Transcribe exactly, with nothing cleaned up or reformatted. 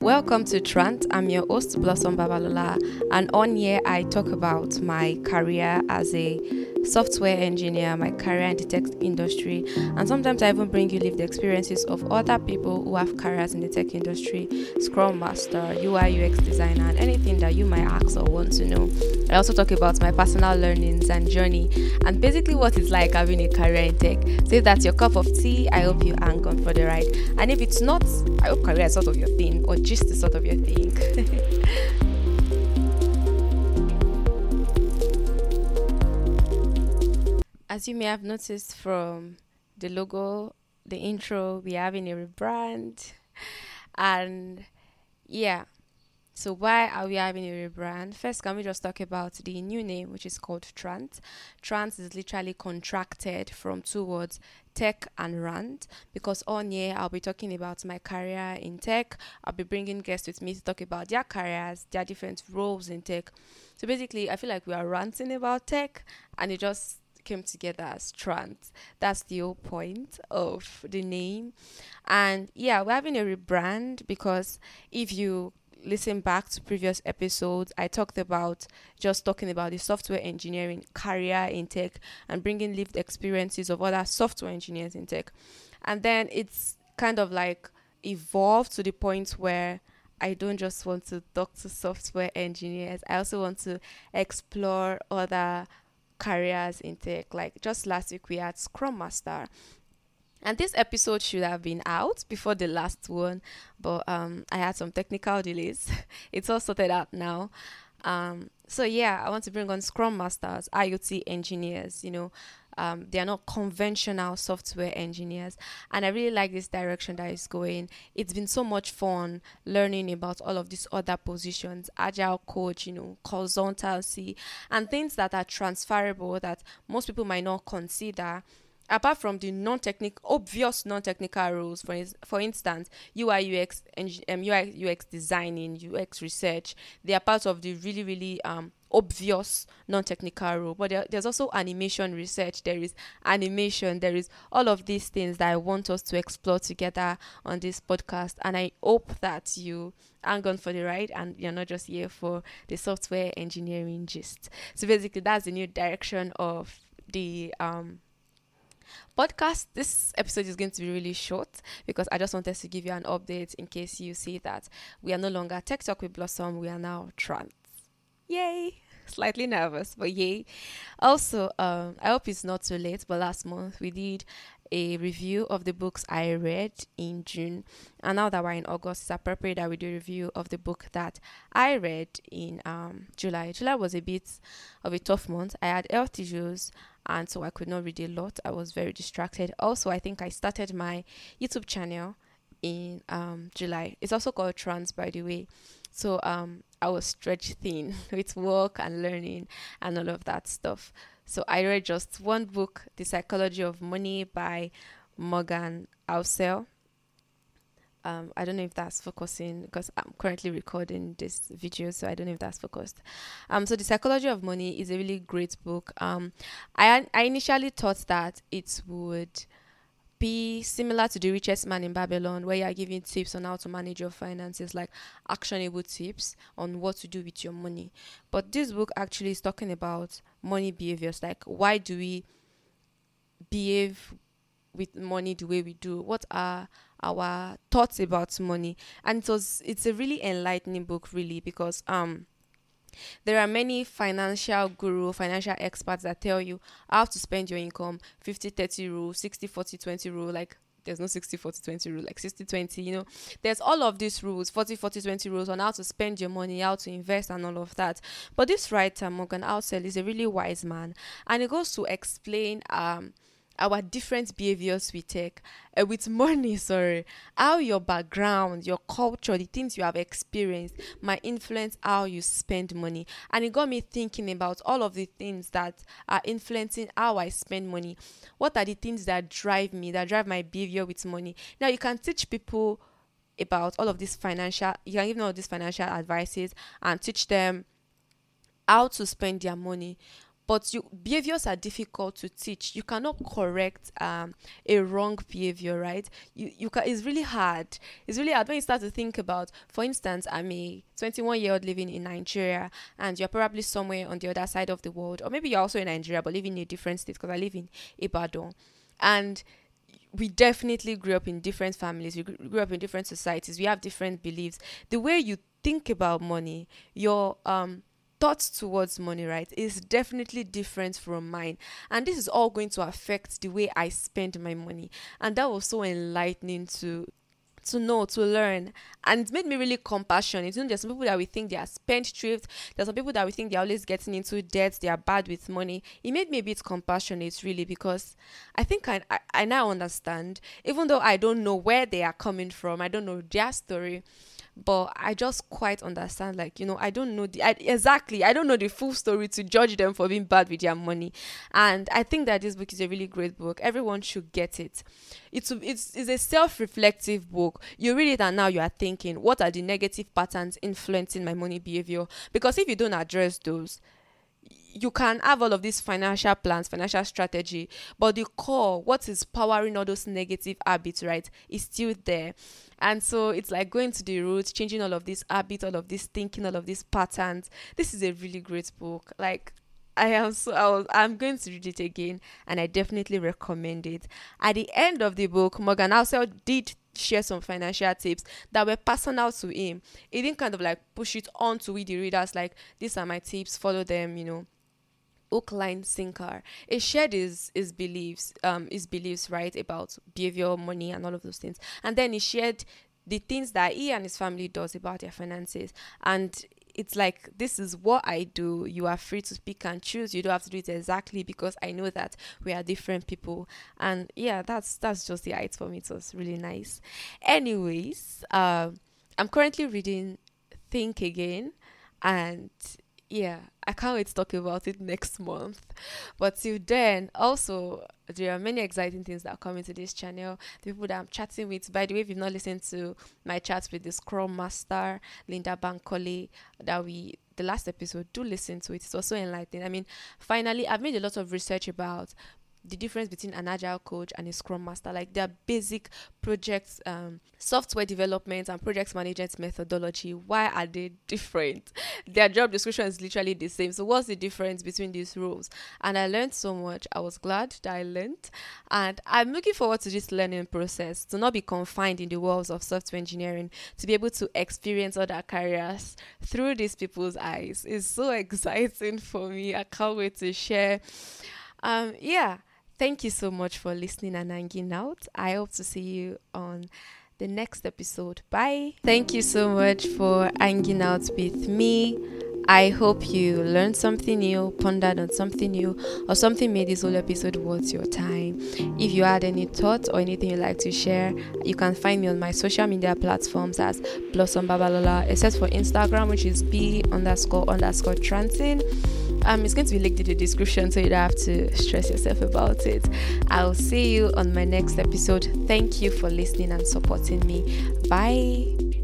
Welcome to Trant. I'm your host, Blossom Babalola, and on here I talk about my career as a software engineer, my career in the tech industry, and sometimes I even bring you lived experiences of other people who have careers in the tech industry, Scrum Master, U I U X designer, and anything that you might ask or want to know. I also talk about my personal learnings and journey, and basically what it's like having a career in tech. So if that's your cup of tea, I hope you hang on for the ride. And if it's not, I hope career is sort of your thing, or just is sort of your thing. As you may have noticed from the logo, the intro, we are having a rebrand. And yeah, so why are we having a rebrand? First, can we just talk about the new name, which is called Trant? Trant is literally contracted from two words, tech and rant, because on here I'll be talking about my career in tech. I'll be bringing guests with me to talk about their careers, their different roles in tech. So basically, I feel like we are ranting about tech, and it just came together as Trant. That's the whole point of the name. And yeah, we're having a rebrand because if you listen back to previous episodes, I talked about just talking about the software engineering career in tech and bringing lived experiences of other software engineers in tech. And then it's kind of like evolved to the point where I don't just want to talk to software engineers. I also want to explore other careers in tech. Like just last week we had Scrum Master, and this episode should have been out before the last one, but um, I had some technical delays. It's all sorted out now. Um, so yeah, I want to bring on Scrum Masters, I O T engineers. You know, um, they are not conventional software engineers, and I really like this direction that is going. It's been so much fun learning about all of these other positions, agile coach, you know, consultancy, and things that are transferable that most people might not consider apart from the non-technical, obvious non-technical roles. For ins- for instance, U I U X and um, U I U X designing, U X research, they are part of the really really um obvious non-technical role. But there, there's also animation research. There is animation. There is all of these things that I want us to explore together on this podcast. And I hope that you hang on for the ride and you're not just here for the software engineering gist. So basically, that's the new direction of the um podcast. This episode is going to be really short because I just wanted to give you an update in case you see that we are no longer Tech Talk with Blossom, we are now Trant. Yay! Slightly nervous, but yay. Also, um, I hope it's not too late, but last month we did a review of the books I read in June, and now that we're in August, it's appropriate that we do a review of the book that I read in um July. July was a bit of a tough month. I had health issues, and so I could not read a lot. I was very distracted. Also, I think I started my YouTube channel in um July. It's also called Trans, by the way. So um I was stretched thin with work and learning and all of that stuff. So I read just one book, The Psychology of Money by Morgan Housel. Um, I don't know if that's focusing because I'm currently recording this video, so I don't know if that's focused. Um, so The Psychology of Money is a really great book. Um, I I initially thought that it would be similar to The Richest Man in Babylon, where you're giving tips on how to manage your finances, like actionable tips on what to do with your money. But this book actually is talking about money behaviors, like why do we behave with money the way we do? What are our thoughts about money? And it was it's a really enlightening book, really, because um there are many financial guru, financial experts that tell you how to spend your income, fifty thirty rule, sixty forty twenty rule, like there's no sixty forty twenty rule, like sixty twenty, you know. There's all of these rules, forty forty twenty rules on how to spend your money, how to invest and all of that. But this writer, Morgan Housel, is a really wise man, and he goes to explain um our different behaviors we take uh, with money, sorry, how your background, your culture, the things you have experienced might influence how you spend money. And it got me thinking about all of the things that are influencing how I spend money. What are the things that drive me, that drive my behavior with money? Now, you can teach people about all of this financial, you can give them all these financial advices and teach them how to spend their money. but you behaviors are difficult to teach. You cannot correct um a wrong behavior, right? You you can It's really hard. It's really hard when you start to think about, for instance, I'm a twenty-one year old living in Nigeria, and you're probably somewhere on the other side of the world, or maybe you're also in Nigeria but living in a different state, because I live in Ibadan. And we definitely grew up in different families. We gr- grew up in different societies. We have different beliefs. The way you think about money, your um thoughts towards money, right, is definitely different from mine. And this is all going to affect the way I spend my money. And that was so enlightening to to know, to learn. And it made me really compassionate. You know, there's some people that we think they are spendthrift. There's some people that we think they're always getting into debt. They are bad with money. It made me a bit compassionate, really, because I think I, I, I now understand, even though I don't know where they are coming from. I don't know their story. But I just quite understand, like, you know, I don't know the I, exactly, I don't know the full story to judge them for being bad with their money. And I think that this book is a really great book. Everyone should get it. It's a- it's, it's a self-reflective book. You read it and now you are thinking, what are the negative patterns influencing my money behavior? Because if you don't address those, you can have all of these financial plans, financial strategy, but the core, what is powering all those negative habits, right, is still there. And so it's like going to the roots, changing all of these habits, all of this thinking, all of these patterns. This is a really great book. Like, I am so I was, I'm going to read it again, and I definitely recommend it. At the end of the book, Morgan Housel did share some financial tips that were personal to him. He didn't kind of like push it on to the readers like, these are my tips, follow them, you know, hook, line, sinker. He shared his his beliefs, um, his beliefs, right, about behavior, money, and all of those things. And then he shared the things that he and his family does about their finances. And it's like, this is what I do. You are free to pick and choose. You don't have to do it exactly, because I know that we are different people. And yeah, that's that's just the height for me. It was really nice. Anyways, um, I'm currently reading Think Again, and yeah, I can't wait to talk about it next month. But till then, also, there are many exciting things that are coming to this channel. The people that I'm chatting with, by the way, if you've not listened to my chats with the Scrum Master, Linda Bankole, that we, the last episode, do listen to it. It's also enlightening. I mean, finally, I've made a lot of research about the difference between an agile coach and a scrum master, like their basic projects, um, software development and project management methodology. Why are they different? Their job description is literally the same. So what's the difference between these roles? And I learned so much. I was glad that I learned, and I'm looking forward to this learning process, to not be confined in the walls of software engineering, to be able to experience other careers through these people's eyes. It's so exciting for me. I can't wait to share. Um, yeah. Thank you so much for listening and hanging out. I hope to see you on the next episode. Bye. Thank you so much for hanging out with me. I hope you learned something new, pondered on something new, or something made this whole episode worth your time. If you had any thoughts or anything you'd like to share, you can find me on my social media platforms as Blossom Babalola, except for Instagram, which is B underscore underscore Transin. Um, it's going to be linked in the description, so you don't have to stress yourself about it. I'll see you on my next episode. Thank you for listening and supporting me. Bye.